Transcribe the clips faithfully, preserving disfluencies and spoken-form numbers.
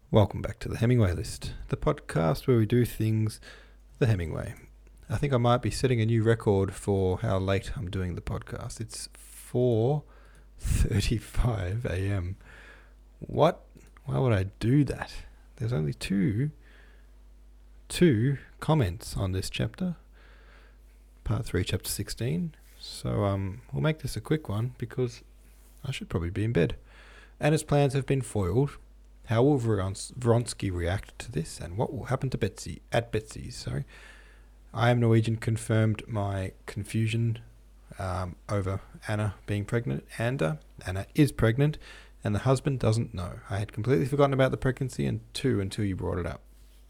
Welcome back to the Hemingway List, the podcast where we do things the Hemingway. I think I might be setting a new record for how late I'm doing the podcast. It's four thirty-five a.m. What? Why would I do that? There's only two, two comments on this chapter, part three, chapter sixteen. So um, we'll make this a quick one because I should probably be in bed. Anna's plans have been foiled. How will Vrons- Vronsky react to this, and what will happen to Betsy at Betsy's? Sorry, I am Norwegian confirmed my confusion um, over Anna being pregnant. And uh, Anna is pregnant, and the husband doesn't know. I had completely forgotten about the pregnancy and two until you brought it up.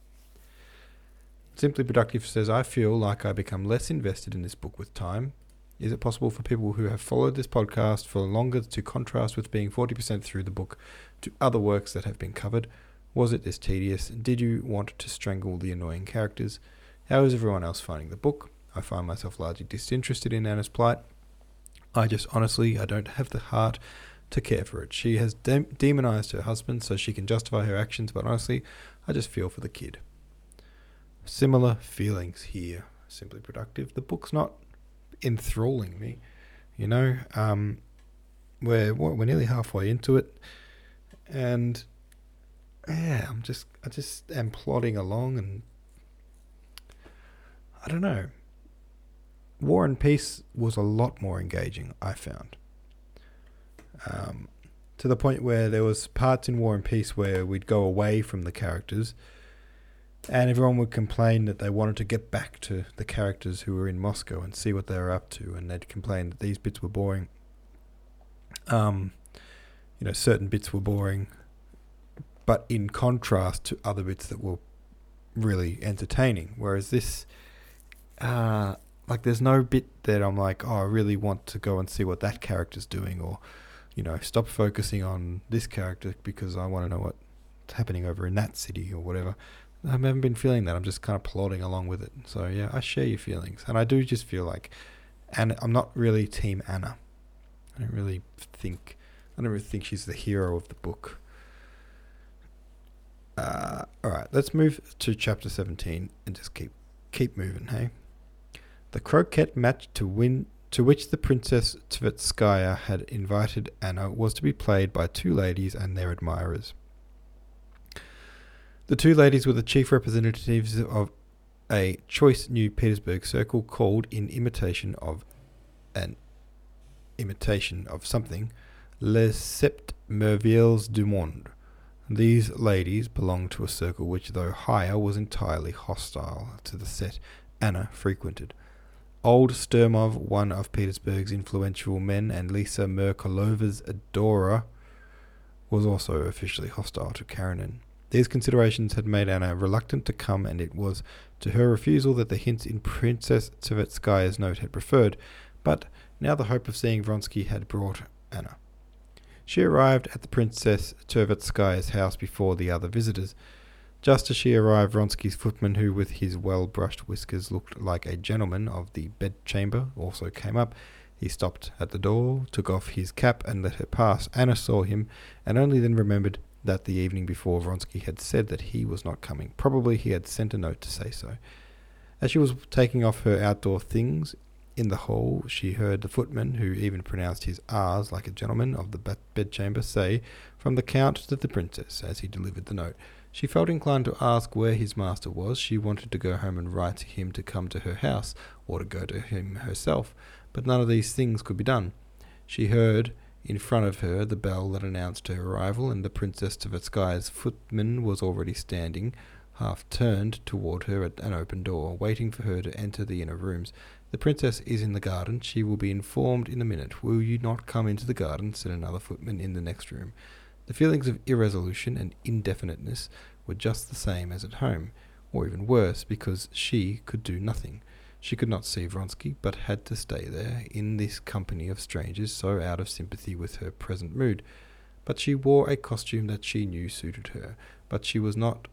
Simply Productive says, I feel like I become less invested in this book with time. Is it possible for people who have followed this podcast for longer to contrast with being forty percent through the book to other works that have been covered? Was it this tedious? Did you want to strangle the annoying characters? How is everyone else finding the book? I find myself largely disinterested in Anna's plight. I just honestly, I don't have the heart to care for it. She has de- demonized her husband so she can justify her actions, but honestly, I just feel for the kid. Similar feelings here. Simply Productive. The book's not enthralling me, you know. Um, we're we're nearly halfway into it, and yeah, I'm just I just am plodding along, and I don't know. War and Peace was a lot more engaging, I found. Um, to the point where there was parts in War and Peace where we'd go away from the characters, and everyone would complain that they wanted to get back to the characters who were in Moscow and see what they were up to, and they'd complain that these bits were boring. Um, you know, certain bits were boring, but in contrast to other bits that were really entertaining. Whereas this, uh, like, there's no bit that I'm like, oh, I really want to go and see what that character's doing, or, you know, stop focusing on this character because I want to know what's happening over in that city or whatever. I haven't been feeling that. I'm just kind of plodding along with it. So, yeah, I share your feelings. And I do just feel like Anna, I'm not really Team Anna. I don't really think, I don't really think she's the hero of the book. Uh, all right, let's move to chapter seventeen and just keep keep moving, hey? The croquet match to win, to which the Princess Tverskaya had invited Anna was to be played by two ladies and their admirers. The two ladies were the chief representatives of a choice New Petersburg circle called, in imitation of an imitation of something, Les Sept Merveilles du Monde. These ladies belonged to a circle which, though higher, was entirely hostile to the set Anna frequented. Old Sturmov, one of Petersburg's influential men, and Lisa Merkalova's adorer, was also officially hostile to Karenin. These considerations had made Anna reluctant to come, and it was to her refusal that the hints in Princess Tverskaya's note had referred, but now the hope of seeing Vronsky had brought Anna. She arrived at the Princess Tverskaya's house before the other visitors. Just as she arrived, Vronsky's footman, who with his well-brushed whiskers looked like a gentleman of the bedchamber, also came up. He stopped at the door, took off his cap, and let her pass. Anna saw him, and only then remembered that the evening before Vronsky had said that he was not coming. Probably he had sent a note to say so. As she was taking off her outdoor things in the hall, she heard the footman, who even pronounced his R's like a gentleman of the bedchamber, say, from the Count to the Princess, as he delivered the note. She felt inclined to ask where his master was. She wanted to go home and write to him to come to her house, or to go to him herself, but none of these things could be done. She heard in front of her the bell that announced her arrival, and the Princess Tverskaya's footman was already standing, half turned toward her at an open door, waiting for her to enter the inner rooms. The princess is in the garden. She will be informed in a minute. Will you not come into the garden? Said another footman in the next room. The feelings of irresolution and indefiniteness were just the same as at home, or even worse, because she could do nothing. She could not see Vronsky, but had to stay there, in this company of strangers, so out of sympathy with her present mood. But she wore a costume that she knew suited her. But she was not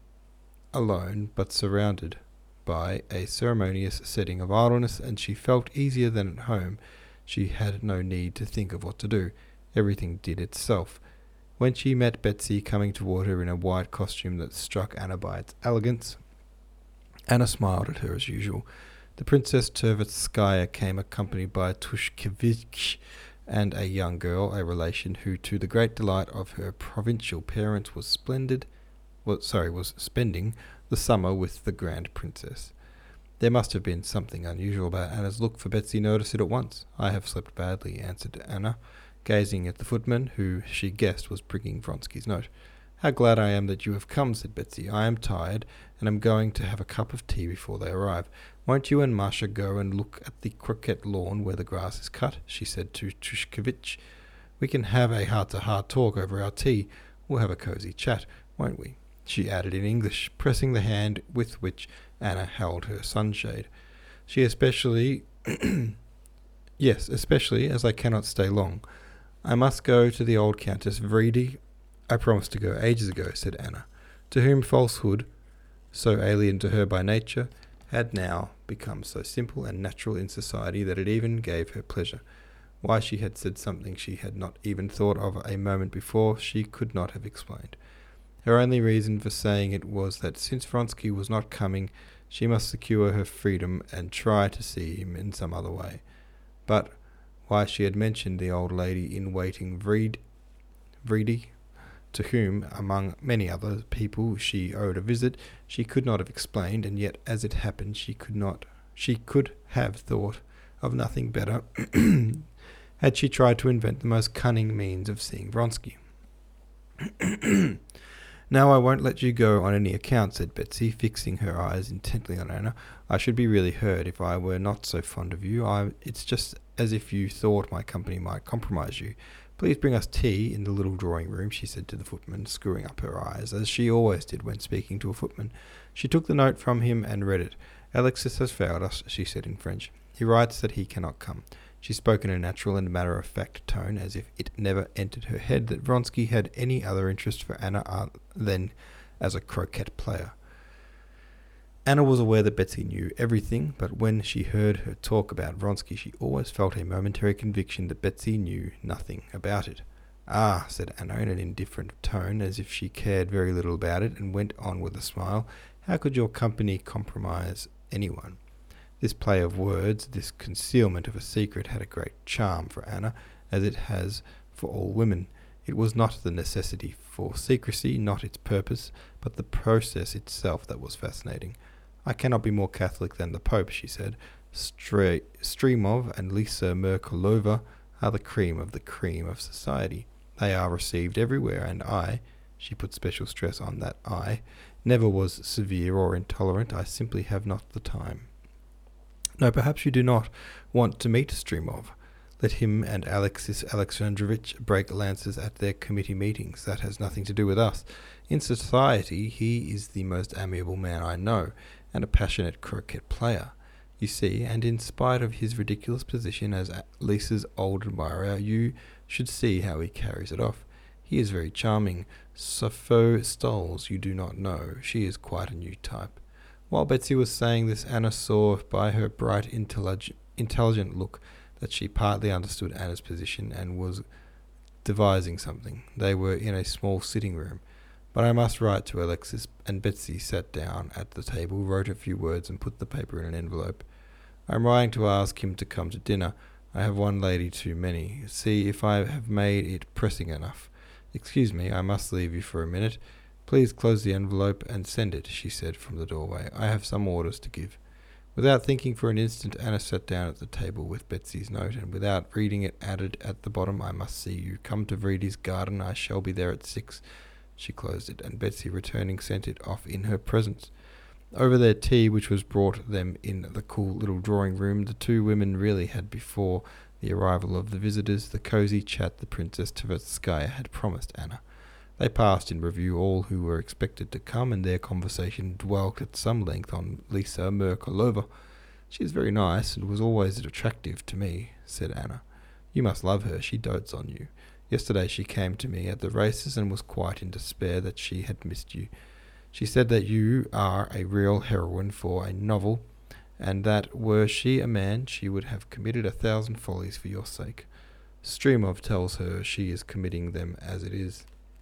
alone, but surrounded by a ceremonious setting of idleness, and she felt easier than at home. She had no need to think of what to do. Everything did itself. When she met Betsy coming toward her in a white costume that struck Anna by its elegance, Anna smiled at her as usual. The Princess Tverskaya came accompanied by Tushkevich and a young girl, a relation who, to the great delight of her provincial parents, was splendid, well, sorry, was spending the summer with the Grand Princess. There must have been something unusual about Anna's look, for Betsy noticed it at once. "I have slept badly," answered Anna, gazing at the footman, who she guessed was bringing Vronsky's note. "How glad I am that you have come," said Betsy. "I am tired, and am going to have a cup of tea before they arrive. Won't you and Masha go and look at the croquet lawn where the grass is cut?" she said to Tushkevich. "We can have a heart-to-heart talk over our tea. We'll have a cosy chat, won't we?" she added in English, pressing the hand with which Anna held her sunshade. "She especially... yes, especially as I cannot stay long. I must go to the old Countess Vrede. I promised to go ages ago," said Anna, to whom falsehood, so alien to her by nature, had now become so simple and natural in society that it even gave her pleasure. Why she had said something she had not even thought of a moment before, she could not have explained. Her only reason for saying it was that since Vronsky was not coming, she must secure her freedom and try to see him in some other way. But why she had mentioned the old lady in waiting Vrede, Vrede, to whom, among many other people, she owed a visit, she could not have explained, and yet, as it happened, she could not, she could have thought of nothing better had she tried to invent the most cunning means of seeing Vronsky. "Now I won't let you go on any account," said Betsy, fixing her eyes intently on Anna. "I should be really hurt if I were not so fond of you. I, it's just as if you thought my company might compromise you. Please bring us tea in the little drawing-room," she said to the footman, screwing up her eyes, as she always did when speaking to a footman. She took the note from him and read it. "Alexis has failed us," she said in French. "He writes that he cannot come." She spoke in a natural and matter-of-fact tone, as if it never entered her head that Vronsky had any other interest for Anna than as a croquet player. Anna was aware that Betsy knew everything, but when she heard her talk about Vronsky, she always felt a momentary conviction that Betsy knew nothing about it. "Ah," said Anna in an indifferent tone, as if she cared very little about it, and went on with a smile, "How could your company compromise anyone?" This play of words, this concealment of a secret, had a great charm for Anna, as it has for all women. It was not the necessity for secrecy, not its purpose, but the process itself that was fascinating. "I cannot be more Catholic than the Pope," she said. Stre- Stremov and Lisa Merkulova are the cream of the cream of society. They are received everywhere, and I," she put special stress on that I, "never was severe or intolerant. I simply have not the time." "No, perhaps you do not want to meet Stremov. Let him and Alexis Alexandrovich break lances at their committee meetings. That has nothing to do with us. In society, he is the most amiable man I know, and a passionate croquet player, you see, and in spite of his ridiculous position as Lisa's old admirer, you should see how he carries it off. He is very charming. Sappho Stolz you do not know. She is quite a new type." While Betsy was saying this, Anna saw by her bright, intellig- intelligent look that she partly understood Anna's position and was devising something. They were in a small sitting room. "But I must write to Alexis," and Betsy sat down at the table, wrote a few words, and put the paper in an envelope. "I am writing to ask him to come to dinner. I have one lady too many. See if I have made it pressing enough. Excuse me, I must leave you for a minute. Please close the envelope and send it," she said from the doorway. "I have some orders to give." Without thinking for an instant, Anna sat down at the table with Betsy's note, and without reading it, added at the bottom, "I must see you. Come to Vrede's garden. I shall be there at six." She closed it, and Betsy, returning, sent it off in her presence. Over their tea, which was brought them in the cool little drawing-room, the two women really had, before the arrival of the visitors, the cosy chat the Princess Tverskaya had promised Anna. They passed in review all who were expected to come, and their conversation dwelt at some length on Lisa Merkulova. "She is very nice, and was always attractive to me," said Anna. "You must love her. She dotes on you. Yesterday she came to me at the races and was quite in despair that she had missed you. She said that you are a real heroine for a novel, and that were she a man she would have committed a thousand follies for your sake. Stremov tells her she is committing them as it is."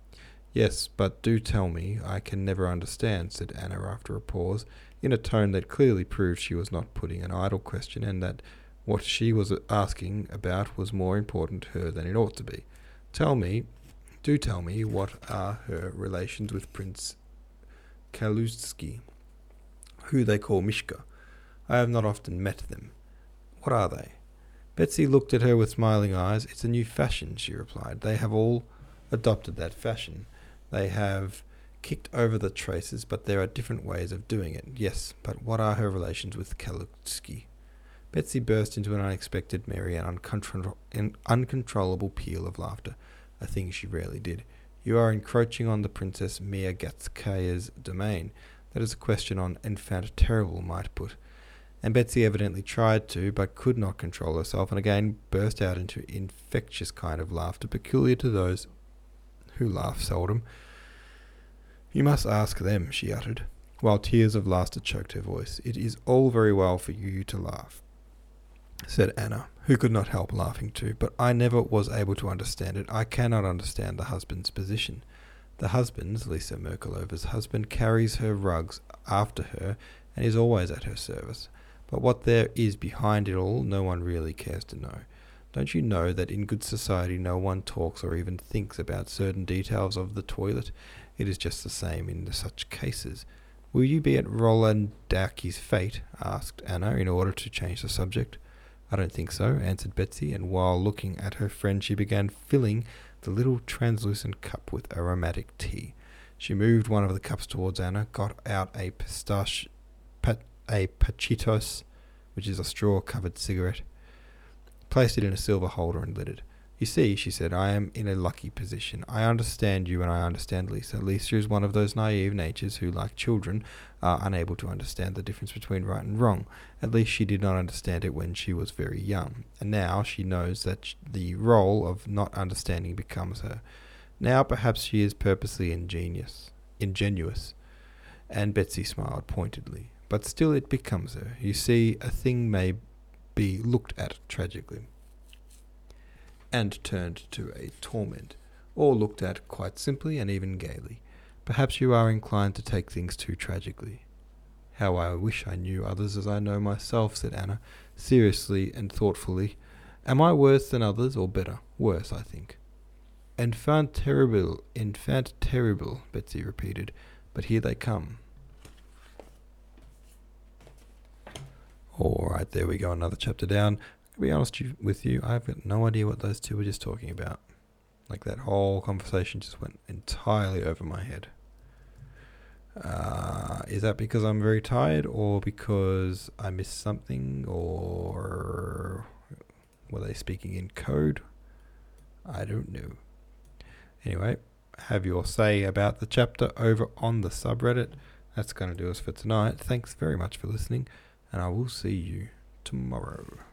Yes, but do tell me. I can never understand, said Anna after a pause, in a tone that clearly proved she was not putting an idle question and that what she was asking about was more important to her than it ought to be. Tell me, do tell me, what are her relations with Prince Kaluzhsky, who they call Mishka? I have not often met them. What are they? Betsy looked at her with smiling eyes. It's a new fashion, she replied. They have all adopted that fashion. They have kicked over the traces, but there are different ways of doing it. Yes, but what are her relations with Kaluzhsky? Betsy burst into an unexpected, merry, and uncontro- an uncontrollable peal of laughter, a thing she rarely did. You are encroaching on the Princess Miagatskaya's domain. That is a question on Infant Terrible might put. And Betsy evidently tried to, but could not control herself, and again burst out into infectious kind of laughter peculiar to those who laugh seldom. You must ask them, she uttered, while tears of laughter choked her voice. It is all very well for you to laugh, said Anna, who could not help laughing too, but I never was able to understand it. I cannot understand the husband's position. The husband's, Lisa Merkalova's husband, carries her rugs after her and is always at her service. But what there is behind it all, no one really cares to know. Don't you know that in good society no one talks or even thinks about certain details of the toilet? It is just the same in such cases. Will you be at Rolandaki's fete? Asked Anna, in order to change the subject. I don't think so, answered Betsy, and while looking at her friend she began filling the little translucent cup with aromatic tea. She moved one of the cups towards Anna, got out a pistache, pat, a pachitos, which is a straw-covered cigarette, placed it in a silver holder and lit it. You see, she said, I am in a lucky position. I understand you and I understand Lisa. Lisa is one of those naive natures who, like children, are unable to understand the difference between right and wrong. At least she did not understand it when she was very young. And now she knows that the role of not understanding becomes her. Now perhaps she is purposely ingenious, ingenuous. And Betsy smiled pointedly. But still it becomes her. You see, a thing may be looked at tragically and turned to a torment, or looked at quite simply and even gaily. Perhaps you are inclined to take things too tragically. How I wish I knew others as I know myself, said Anna, seriously and thoughtfully. Am I worse than others, or better? Worse, I think. Enfant terrible, enfant terrible, Betsy repeated. But here they come. All right, there we go, another chapter down. To be honest with you, I've got no idea what those two were just talking about. Like, that whole conversation just went entirely over my head. Uh, is that because I'm very tired, or because I missed something, or were they speaking in code? I don't know. Anyway, have your say about the chapter over on the subreddit. That's going to do us for tonight. Thanks very much for listening, and I will see you tomorrow.